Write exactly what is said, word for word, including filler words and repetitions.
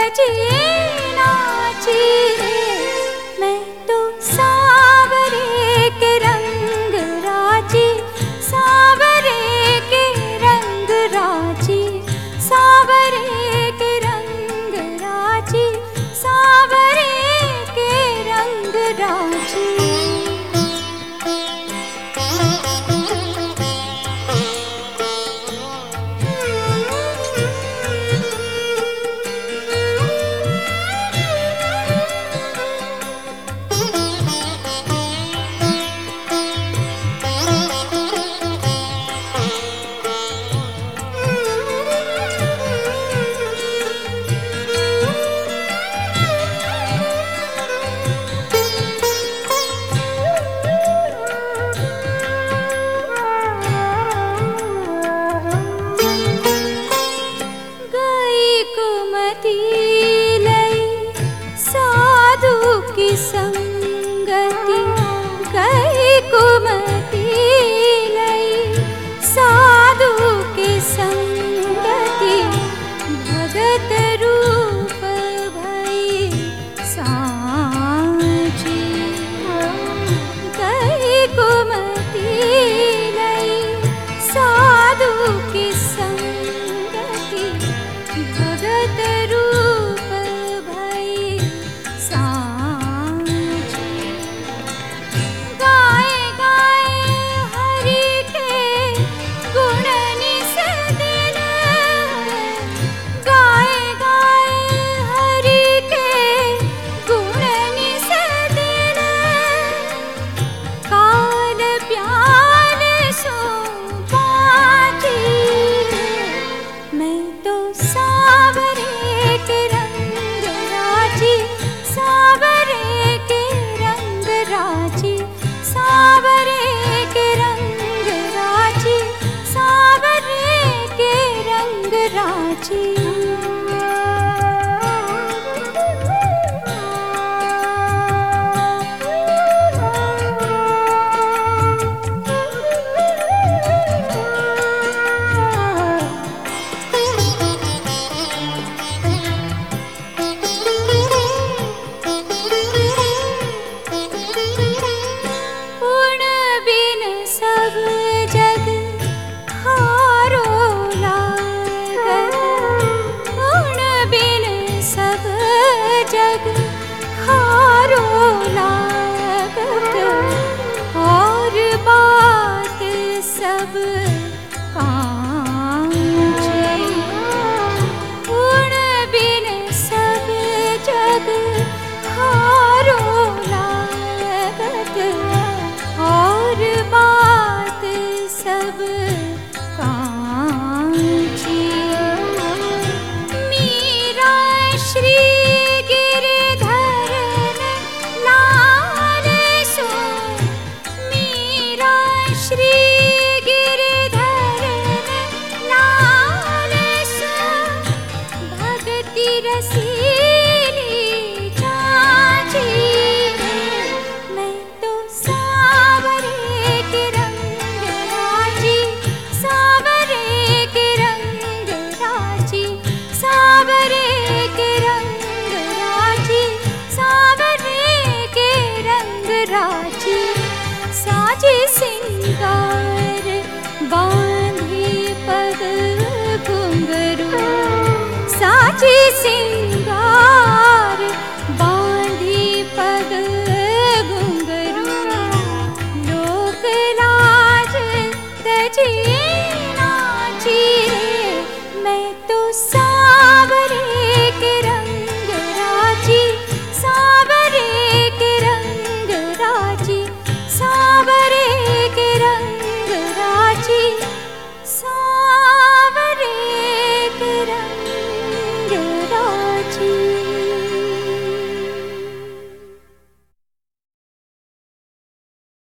तजे नाची रे। मैं तो सावरे के रंग राजी, सावरे के रंग राजी, सावरे के रंग राजी, सावरे के रंग राजी। साधु की संगति गई कुमति लई, साधु की संगति भगत रूप भई सांची। गई कुमति लई साधु की संगति भगत रूप भई सांची। गाए गाए हरि के गुण निस दिन, गाए गाए हरि के गुण निस दिन। काल प्याल सो पाती, मैं तो सावरे के रंग राजी, सावरे के रंग राजी, सावरे के रंग राजी, सावरे के रंग राजी। उन बिन सब जग हारो लागत, उन बिन सब जग हारो लागत। और बात सब कांचे, उन बिन सब जग हारो लागत। और बात सब कांची। मीरा श्री गिरधर लाल सो, मीरा श्री गिरधर लाल सो। भगति रसीली चाची, मैं तो सावरे के रंग राजी, सावरे के रंग राजी, सावरे के रंग राजी, सावरे के रंग राजी। साजे सिंगार बांधी पग घुंघरू, साजे सिंगार बांधी पग घुंघरू। लोक लाज तजे नाची रे, मैं तो